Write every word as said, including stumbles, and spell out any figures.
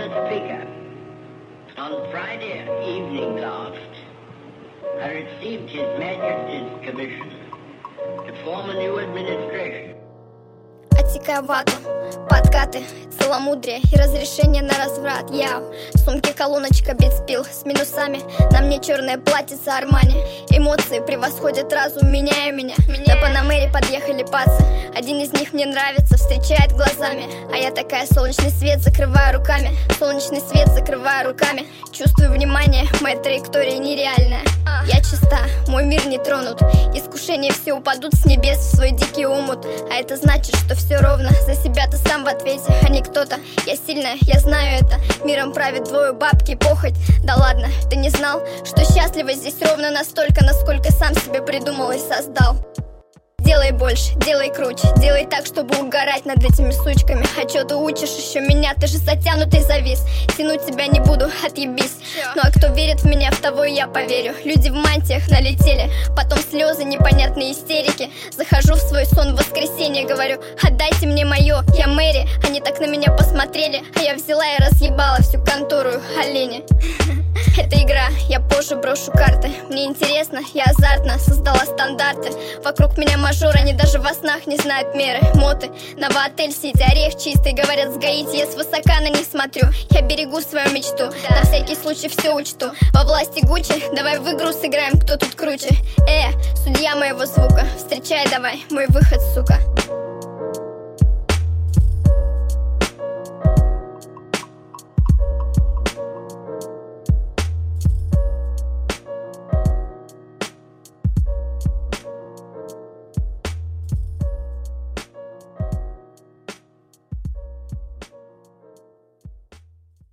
Mister Speaker, on Friday evening last, I received His Majesty's commission to form a new administration. Отсекаю вату, подкаты, целомудрие и разрешение на разврат. Я в сумке колоночка битспил с минусами. На мне черное платьице Армани. Эмоции превосходят разум, меняя меня. На Панамере подъехали пацы. Один из них мне нравится, встречает глазами. А я такая, солнечный свет закрываю руками. Солнечный свет закрываю руками. Чувствую внимание, моя траектория нереальная. Я чиста, мой мир не тронут. Искушения все упадут с небес в свой дикий омут. А это значит, что все ровно. За себя ты сам в ответе, а не кто-то. Я сильная, я знаю это. Миром правит двое бабки, похоть. Да ладно, ты не знал, что счастлива здесь ровно настолько, насколько сам себе придумал и создал. Делай больше, делай круче, делай так, чтобы угорать над этими сучками. А чё ты учишь еще меня? Ты же затянутый завис. Тянуть тебя не буду, отъебись. Ну а кто верит в меня, в того и я поверю. Люди в мантиях налетели, потом слезы, непонятные истерики. Захожу в свой сон в воскресенье, говорю: отдайте мне мое, я Мэри. Они так на меня посмотрели, а я взяла и разъебала всю контору олени. Это игра, я позже брошу карты. Мне интересно, я азартно создала стандарты. Вокруг меня мажор, они даже во снах не знают меры. Моты, Новоотель Сити, орех чистый. Говорят, с Гаити, я свысока на них смотрю. Я берегу свою мечту, на всякий случай все учту. Во власти Гуччи, давай в игру сыграем, кто тут круче. Э, судья моего звука, встречай давай мой выход, сука.